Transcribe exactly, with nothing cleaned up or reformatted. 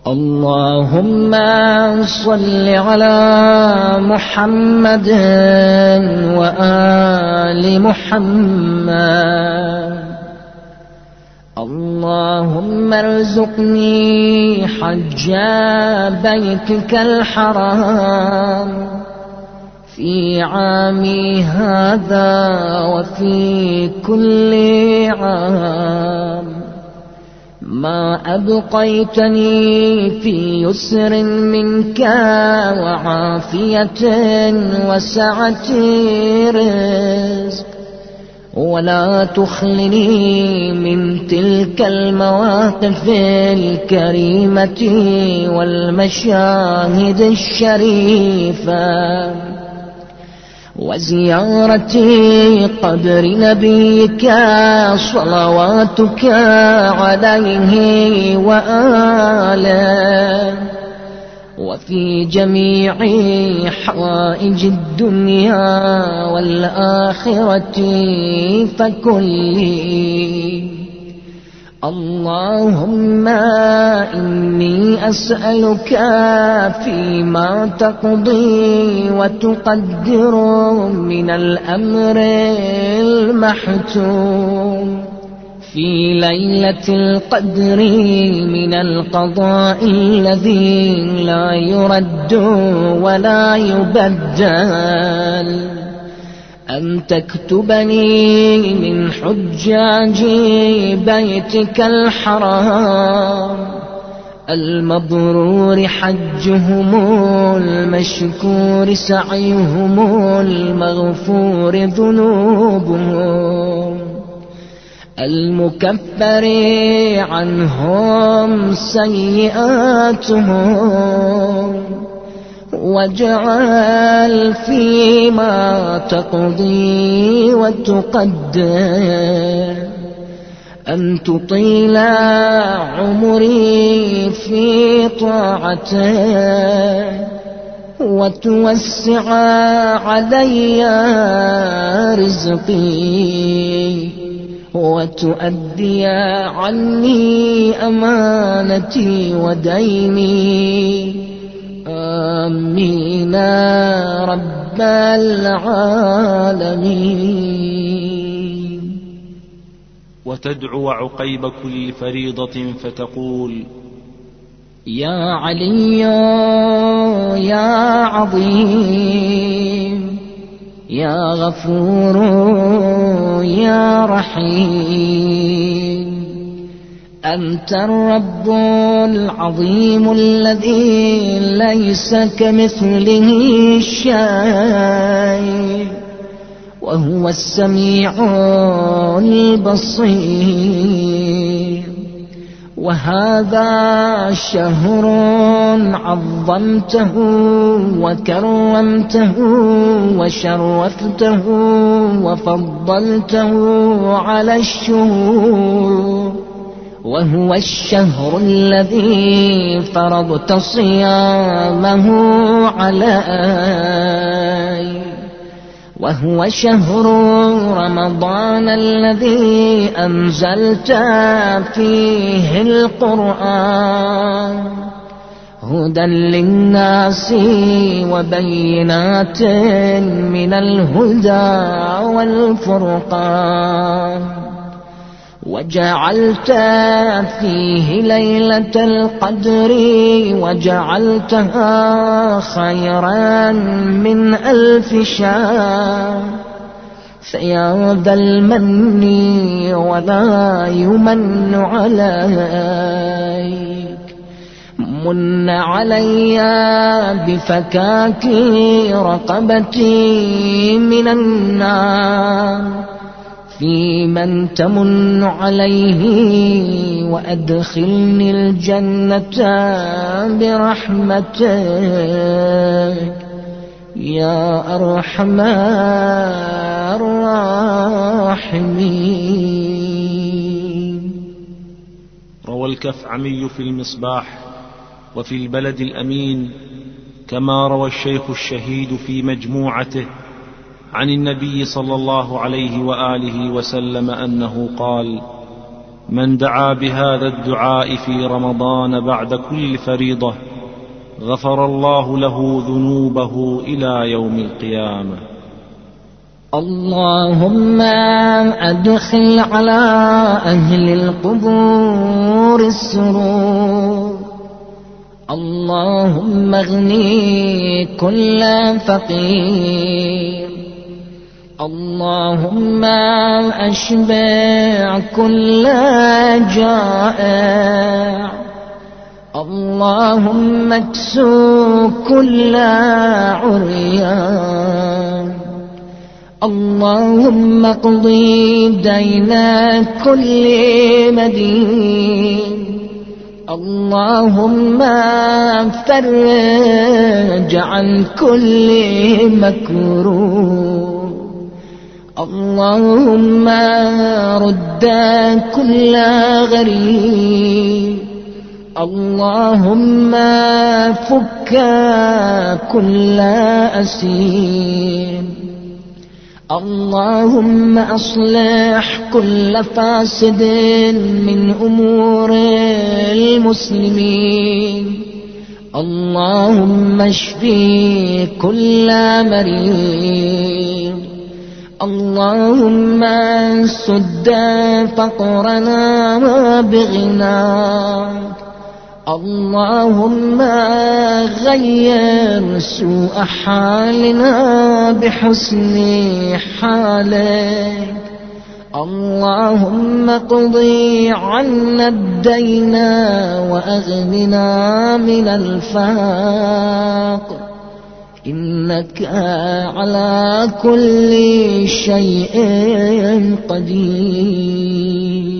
اللهم صل على محمد وآل محمد. اللهم ارزقني حج بيتك الحرام في عامي هذا وفي كل عام، ما أبقيتني في يسر منك وعافية وسعة رزق، ولا تخلني من تلك المواقف الكريمة والمشاهد الشريفة وزيارة قبر نبيك صلواتك عليه وآله، وفي جميع حوائج الدنيا والآخرة فكلي. اللهم إني أسألك فيما تقضي وتقدر من الأمر المحتوم في ليلة القدر من القضاء الذي لا يرد ولا يبدل، أن تكتبني من حجاج بيتك الحرام المبرور حجهم المشكور سعيهم المغفور ذنوبهم المكفر عنهم سيئاتهم، واجعل فيما تقضي وتقدر أن تطيل عمري في طاعته، وتوسع علي رزقي، وتؤدي عني أمانتي وديني. آمين رب العالمين. وتدعو عقيب كل فريضة فتقول: يا علي يا عظيم يا غفور يا رحيم، أنت الرب العظيم الذي ليس كمثله شيء، وهو السميع البصير. وهذا شهر عظمته وكرمته وشرفته وفضلته على الشهور، وهو الشهر الذي فرضت صيامه علي، وهو شهر رمضان الذي أنزلت فيه القرآن هدى للناس وبينات من الهدى والفرقان، وجعلت فيه ليلة القدر وجعلتها خيرا من ألف شهر. فيا ذا المن ولا يمن عليك، من علي بفكاك رقبتي من النار، في من تمن عليه وأدخلني الجنة برحمتك يا أرحم الراحمين. روى الكفعمي في المصباح وفي البلد الأمين، كما روى الشيخ الشهيد في مجموعته عن النبي صلى الله عليه وآله وسلم أنه قال: من دعا بهذا الدعاء في رمضان بعد كل فريضة غفر الله له ذنوبه إلى يوم القيامة. اللهم أدخل على أهل القبور السرور. اللهم اغني كل فقير. اللهم أشبع كل جائع. اللهم اكسو كل عريان. اللهم اقضي دين كل مدين. اللهم فرج عن كل مكروه. اللهم رد كل غريب. اللهم فك كل أسير. اللهم أصلح كل فاسد من أمور المسلمين. اللهم اشفي كل مريض. اللهم سد فقرنا بغناك. اللهم غير سوء حالنا بحسن حالك. اللهم اقضي عنا الدين وأغننا من الفقر. إنك على كل شيء قدير.